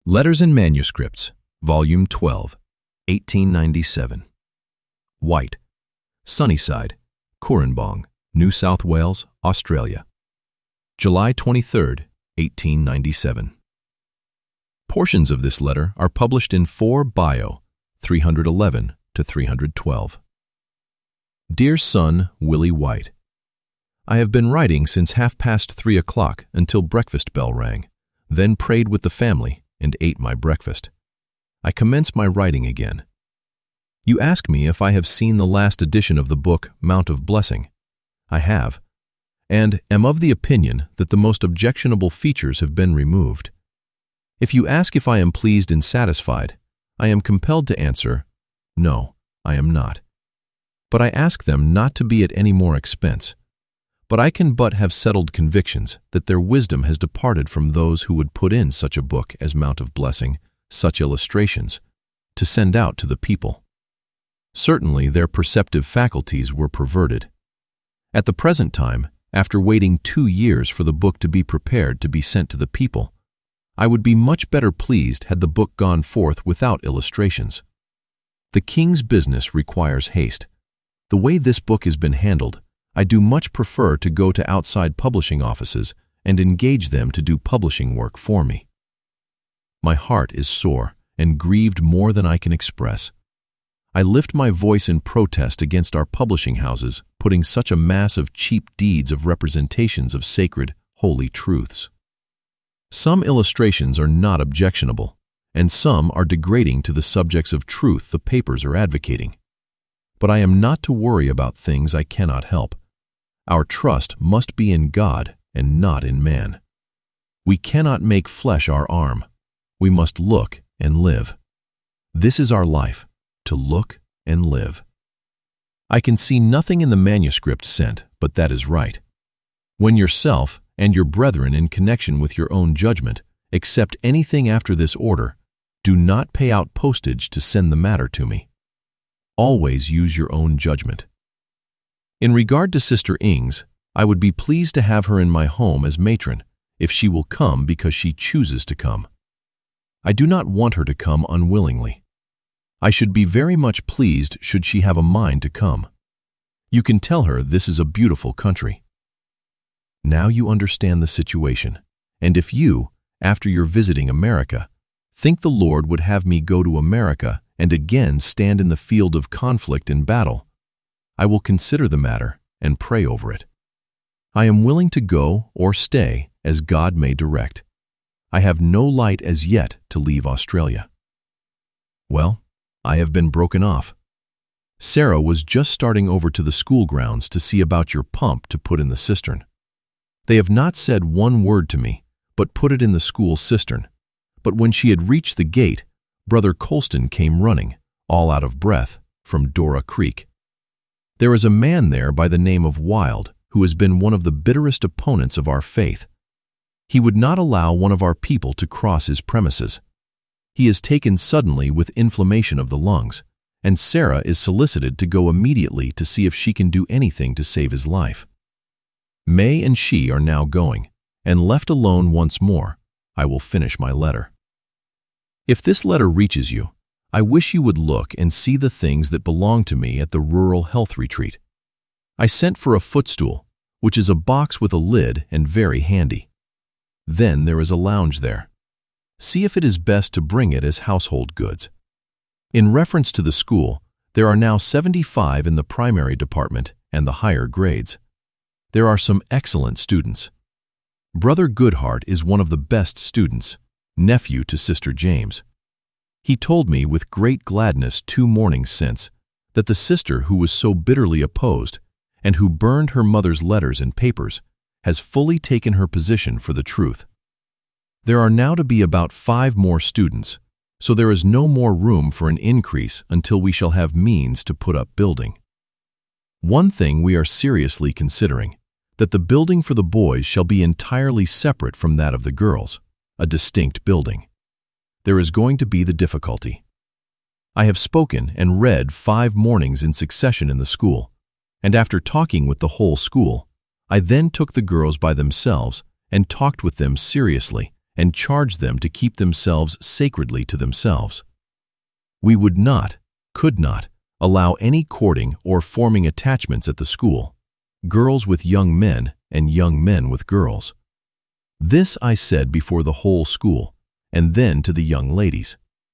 Letters and Manuscripts, Volume 12, 1897. White, Sunnyside, Cooranbong, New South Wales, Australia. July 23, 1897. Portions of this letter are published in 4 Bio, 311 to 312. Dear son, Willie White, I have been writing since 3:30 o'clock until breakfast bell rang, then prayed with the family and ate my breakfast. I commence my writing again. You ask me if I have seen the last edition of the book Mount of Blessing. I have, and am of the opinion that the most objectionable features have been removed. If you ask if I am pleased and satisfied, I am compelled to answer, no, I am not. But I ask them not to be at any more expense. But I can but have settled convictions that their wisdom has departed from those who would put in such a book as Mount of Blessing, such illustrations, to send out to the people. Certainly their perceptive faculties were perverted. At the present time, after waiting 2 years for the book to be prepared to be sent to the people, I would be much better pleased had the book gone forth without illustrations. The king's business requires haste. The way this book has been handled, I do much prefer to go to outside publishing offices and engage them to do publishing work for me. My heart is sore and grieved more than I can express. I lift my voice in protest against our publishing houses putting such a mass of cheap deeds of representations of sacred, holy truths. Some illustrations are not objectionable, and some are degrading to the subjects of truth the papers are advocating. But I am not to worry about things I cannot help. Our trust must be in God and not in man. We cannot make flesh our arm. We must look and live. This is our life, to look and live. I can see nothing in the manuscript sent, but that is right. When yourself and your brethren in connection with your own judgment accept anything after this order, do not pay out postage to send the matter to me. Always use your own judgment. In regard to Sister Ings, I would be pleased to have her in my home as matron, if she will come because she chooses to come. I do not want her to come unwillingly. I should be very much pleased should she have a mind to come. You can tell her this is a beautiful country. Now you understand the situation, and if you, after your visiting America, think the Lord would have me go to America and again stand in the field of conflict and battle, I will consider the matter and pray over it. I am willing to go or stay as God may direct. I have no light as yet to leave Australia. Well, I have been broken off. Sarah was just starting over to the school grounds to see about your pump to put in the cistern. They have not said one word to me, but put it in the school cistern. But when she had reached the gate, Brother Colston came running, all out of breath, from Dora Creek. There is a man there by the name of Wild who has been one of the bitterest opponents of our faith. He would not allow one of our people to cross his premises. He is taken suddenly with inflammation of the lungs, and Sarah is solicited to go immediately to see if she can do anything to save his life. May and she are now going, and left alone once more, I will finish my letter. If this letter reaches you, I wish you would look and see the things that belong to me at the Rural Health Retreat. I sent for a footstool, which is a box with a lid and very handy. Then there is a lounge there. See if it is best to bring it as household goods. In reference to the school, there are now 75 in the primary department and the higher grades. There are some excellent students. Brother Goodhart is one of the best students, nephew to Sister James. He told me with great gladness 2 mornings since that the sister who was so bitterly opposed and who burned her mother's letters and papers has fully taken her position for the truth. There are now to be about 5 more students, so there is no more room for an increase until we shall have means to put up building. One thing we are seriously considering, that the building for the boys shall be entirely separate from that of the girls, a distinct building. There is going to be the difficulty. I have spoken and read 5 mornings in succession in the school, and after talking with the whole school, I then took the girls by themselves and talked with them seriously and charged them to keep themselves sacredly to themselves. We would not, could not, allow any courting or forming attachments at the school, girls with young men and young men with girls. This I said before the whole school, and then to the young ladies.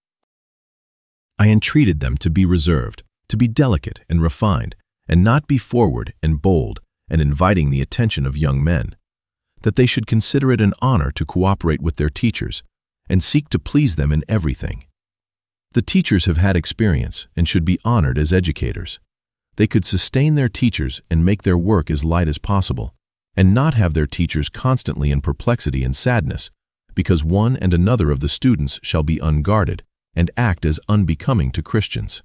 I entreated them to be reserved, to be delicate and refined, and not be forward and bold and inviting the attention of young men, that they should consider it an honor to cooperate with their teachers and seek to please them in everything. The teachers have had experience and should be honored as educators. They could sustain their teachers and make their work as light as possible, and not have their teachers constantly in perplexity and sadness, because one and another of the students shall be unguarded and act as unbecoming to Christians.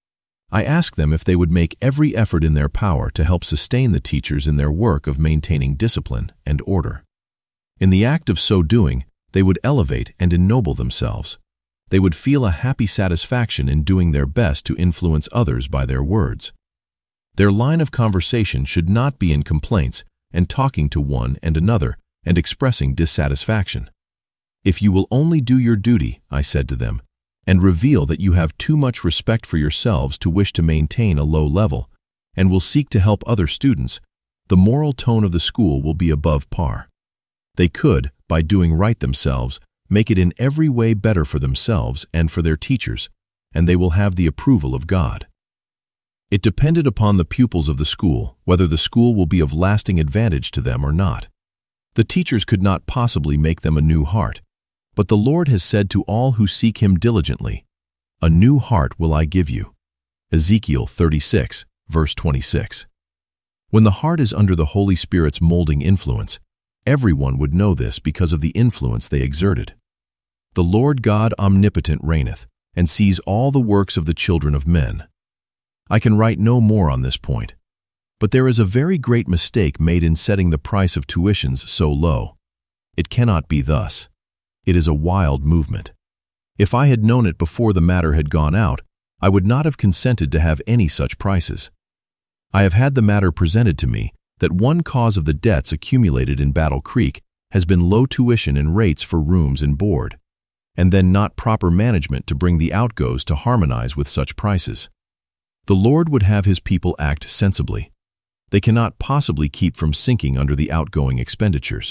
I asked them if they would make every effort in their power to help sustain the teachers in their work of maintaining discipline and order. In the act of so doing, they would elevate and ennoble themselves. They would feel a happy satisfaction in doing their best to influence others by their words. Their line of conversation should not be in complaints and talking to one and another and expressing dissatisfaction. If you will only do your duty, I said to them, and reveal that you have too much respect for yourselves to wish to maintain a low level, and will seek to help other students, the moral tone of the school will be above par. They could, by doing right themselves, make it in every way better for themselves and for their teachers, and they will have the approval of God. It depended upon the pupils of the school whether the school will be of lasting advantage to them or not. The teachers could not possibly make them a new heart, but the Lord has said to all who seek Him diligently, "A new heart will I give you." Ezekiel 36, verse 26. When the heart is under the Holy Spirit's molding influence, everyone would know this because of the influence they exerted. The Lord God omnipotent reigneth, and sees all the works of the children of men. I can write no more on this point, but there is a very great mistake made in setting the price of tuitions so low. It cannot be thus. It is a wild movement. If I had known it before the matter had gone out, I would not have consented to have any such prices. I have had the matter presented to me that one cause of the debts accumulated in Battle Creek has been low tuition and rates for rooms and board, and then not proper management to bring the outgoes to harmonize with such prices. The Lord would have His people act sensibly. They cannot possibly keep from sinking under the outgoing expenditures.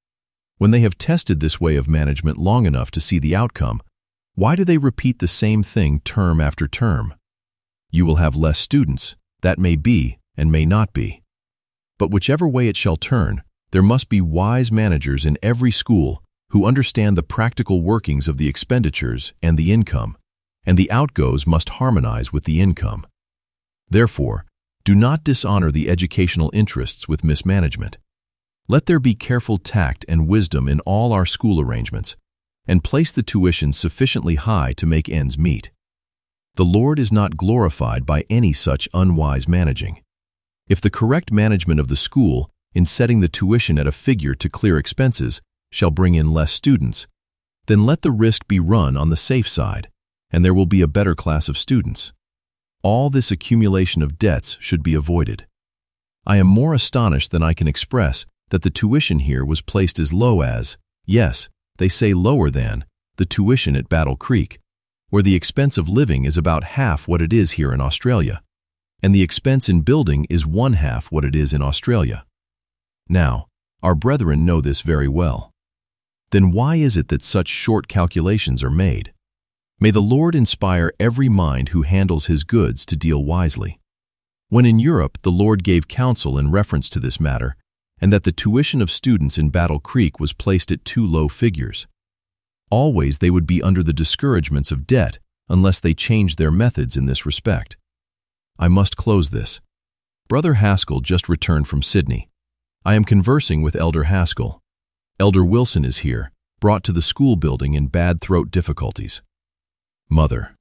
When they have tested this way of management long enough to see the outcome, why do they repeat the same thing term after term? You will have less students, that may be and may not be. But whichever way it shall turn, there must be wise managers in every school who understand the practical workings of the expenditures and the income, and the outgoes must harmonize with the income. Therefore, do not dishonor the educational interests with mismanagement. Let there be careful tact and wisdom in all our school arrangements, and place the tuition sufficiently high to make ends meet. The Lord is not glorified by any such unwise managing. If the correct management of the school, in setting the tuition at a figure to clear expenses, shall bring in less students, then let the risk be run on the safe side, and there will be a better class of students. All this accumulation of debts should be avoided. I am more astonished than I can express that the tuition here was placed as low as, yes, they say lower than, the tuition at Battle Creek, where the expense of living is about half what it is here in Australia, and the expense in building is 1/2 what it is in Australia. Now, our brethren know this very well. Then why is it that such short calculations are made? May the Lord inspire every mind who handles His goods to deal wisely. When in Europe the Lord gave counsel in reference to this matter, and that the tuition of students in Battle Creek was placed at too low figures. Always they would be under the discouragements of debt unless they changed their methods in this respect. I must close this. Brother Haskell just returned from Sydney. I am conversing with Elder Haskell. Elder Wilson is here, brought to the school building in bad throat difficulties. Mother.